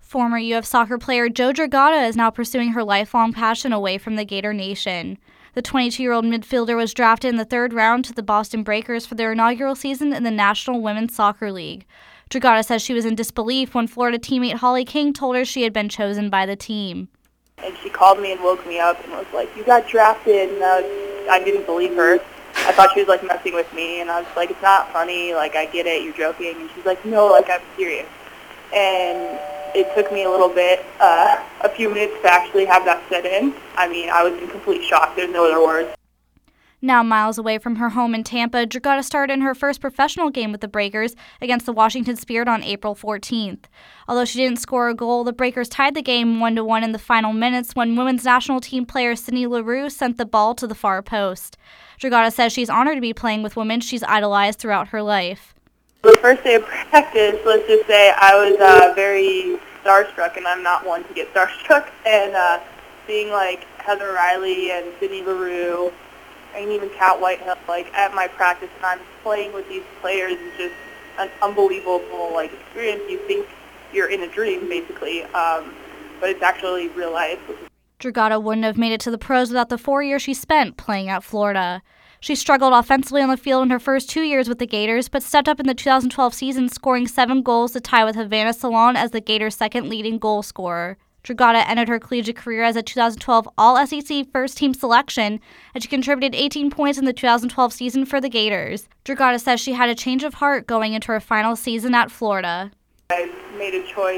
Former UF soccer player Jo Dragata is now pursuing her lifelong passion away from the Gator Nation. The 22-year-old midfielder was drafted in the third round to the Boston Breakers for their inaugural season in the National Women's Soccer League. Dragata says she was in disbelief when Florida teammate Holly King told her she had been chosen by the team. And she called me and woke me up and was like, "You got drafted," and I didn't believe her. I thought she was like messing with me, and I was like, "It's not funny, like I get it, you're joking." And she's like, "No, like I'm serious." And it took me a little bit, a few minutes to actually have that set in. I mean, I was in complete shock. There's no other words. Now miles away from her home in Tampa, Dragata started in her first professional game with the Breakers against the Washington Spirit on April 14th. Although she didn't score a goal, the Breakers tied the game 1-1 in the final minutes when women's national team player Sydney Leroux sent the ball to the far post. Dragata says she's honored to be playing with women she's idolized throughout her life. The first day of practice, let's just say I was very starstruck, and I'm not one to get starstruck. And seeing like Heather Riley and Sydney Leroux, and even Kat Whitehill, like at my practice, and I'm playing with these players is just an unbelievable like experience. You think you're in a dream, basically, but it's actually real life. Dragata wouldn't have made it to the pros without the 4 years she spent playing at Florida. She struggled offensively on the field in her first 2 years with the Gators, but stepped up in the 2012 season, scoring 7 goals to tie with Havana Salon as the Gators' second leading goal scorer. Dragata ended her collegiate career as a 2012 All-SEC first-team selection, and she contributed 18 points in the 2012 season for the Gators. Dragata says she had a change of heart going into her final season at Florida. I made a choice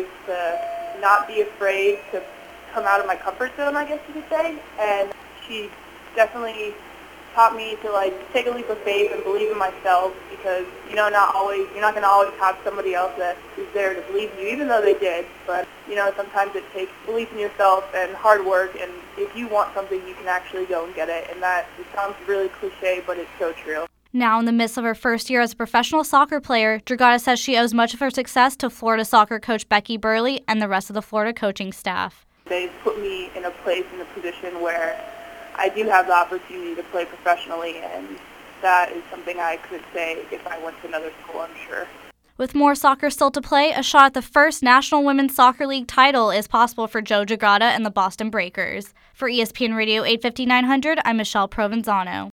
to not be afraid to come out of my comfort zone, I guess you could say, and she definitely taught me to like take a leap of faith and believe in myself, because you're not going to always have somebody else that is there to believe in you, even though they did. But sometimes it takes belief in yourself and hard work, and if you want something, you can actually go and get it. And that, it sounds really cliche, but it's so true. Now in the midst of her first year as a professional soccer player, Dragata says she owes much of her success to Florida soccer coach Becky Burley and the rest of the Florida coaching staff. They put me in a position where I do have the opportunity to play professionally, and that is something I could say if I went to another school, I'm sure. With more soccer still to play, a shot at the first National Women's Soccer League title is possible for Jo Dragata and the Boston Breakers. For ESPN Radio 850-900, I'm Michelle Provenzano.